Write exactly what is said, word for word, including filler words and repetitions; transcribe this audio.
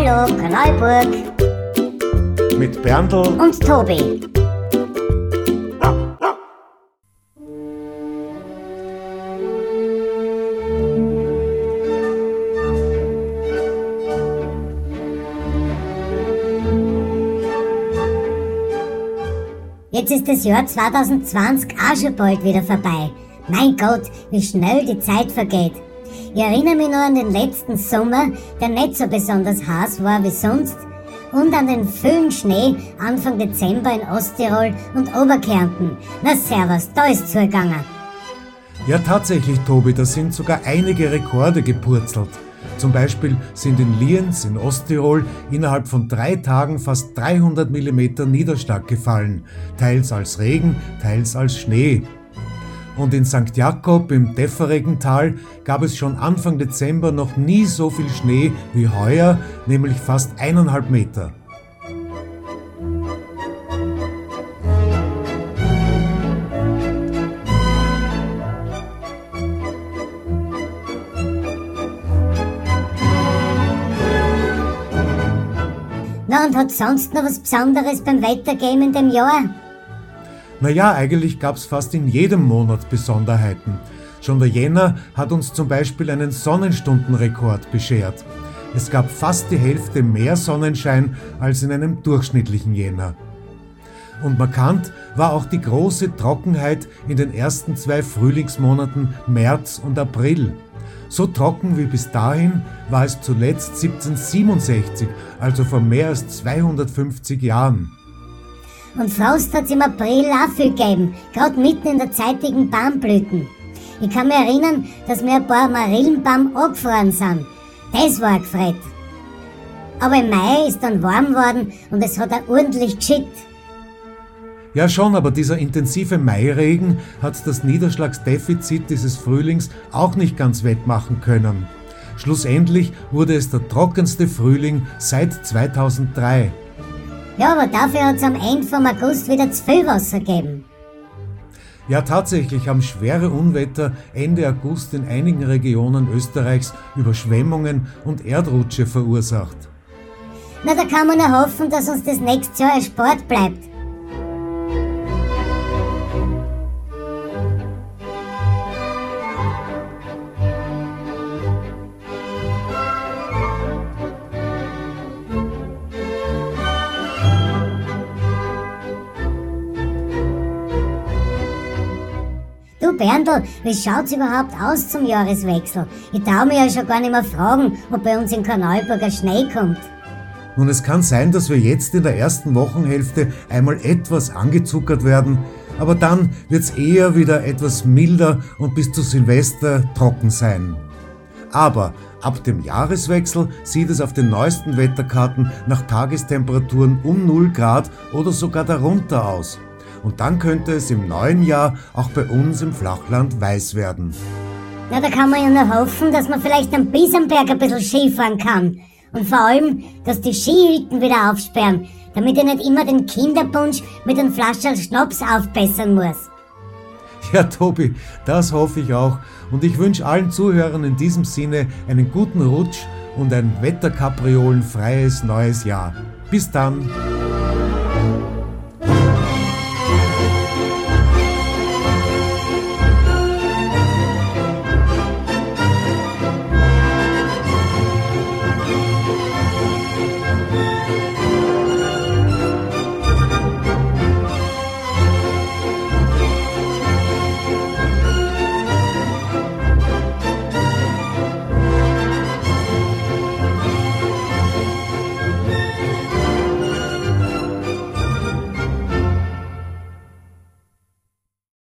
Hallo Kanalburg mit Berndl und Tobi. Jetzt ist das Jahr zwanzig zwanzig auch schon bald wieder vorbei. Mein Gott, wie schnell die Zeit vergeht. Ich erinnere mich noch an den letzten Sommer, der nicht so besonders heiß war wie sonst, und an den vielen Schnee Anfang Dezember in Osttirol und Oberkärnten. Na servus, da ist zugegangen. Ja, tatsächlich, Tobi, da sind sogar einige Rekorde gepurzelt. Zum Beispiel sind in Lienz in Osttirol innerhalb von drei Tagen fast dreihundert Millimeter Niederschlag gefallen, teils als Regen, teils als Schnee. Und in Sankt Jakob im Defferegental gab es schon Anfang Dezember noch nie so viel Schnee wie heuer, nämlich fast eineinhalb Meter. Na, und hat sonst noch was Besonderes beim Wetter gegeben in dem Jahr? Naja, eigentlich gab's fast in jedem Monat Besonderheiten. Schon der Jänner hat uns zum Beispiel einen Sonnenstundenrekord beschert. Es gab fast die Hälfte mehr Sonnenschein als in einem durchschnittlichen Jänner. Und markant war auch die große Trockenheit in den ersten zwei Frühlingsmonaten März und April. So trocken wie bis dahin war es zuletzt siebzehnhundertsiebenundsechzig, also vor mehr als zweihundertfünfzig Jahren. Und Frost hat's im April auch viel gegeben, gerade mitten in der zeitigen Baumblüten. Ich kann mich erinnern, dass mir ein paar Marillenbaum angefroren sind. Das war gefreut. Aber im Mai ist dann warm geworden und es hat auch ordentlich geschüttet. Ja schon, aber dieser intensive Mairegen hat das Niederschlagsdefizit dieses Frühlings auch nicht ganz wettmachen können. Schlussendlich wurde es der trockenste Frühling seit zweitausenddrei. Ja, aber dafür hat's am Ende vom August wieder zu viel Wasser gegeben. Ja, tatsächlich haben schwere Unwetter Ende August in einigen Regionen Österreichs Überschwemmungen und Erdrutsche verursacht. Na, da kann man nur hoffen, dass uns das nächste Jahr erspart bleibt. Du Berndl, wie schaut's überhaupt aus zum Jahreswechsel? Ich trau mich ja schon gar nicht mehr fragen, ob bei uns in Kanalburger Schnee kommt. Nun, es kann sein, dass wir jetzt in der ersten Wochenhälfte einmal etwas angezuckert werden, aber dann wird's eher wieder etwas milder und bis zu Silvester trocken sein. Aber ab dem Jahreswechsel sieht es auf den neuesten Wetterkarten nach Tagestemperaturen um null Grad oder sogar darunter aus. Und dann könnte es im neuen Jahr auch bei uns im Flachland weiß werden. Na, da kann man ja nur hoffen, dass man vielleicht am Biesenberg ein bisschen Skifahren kann. Und vor allem, dass die Skihütten wieder aufsperren, damit ich nicht immer den Kinderpunsch mit einem Flascherl Schnaps aufbessern muss. Ja, Tobi, das hoffe ich auch. Und ich wünsche allen Zuhörern in diesem Sinne einen guten Rutsch und ein wetterkapriolenfreies neues Jahr. Bis dann!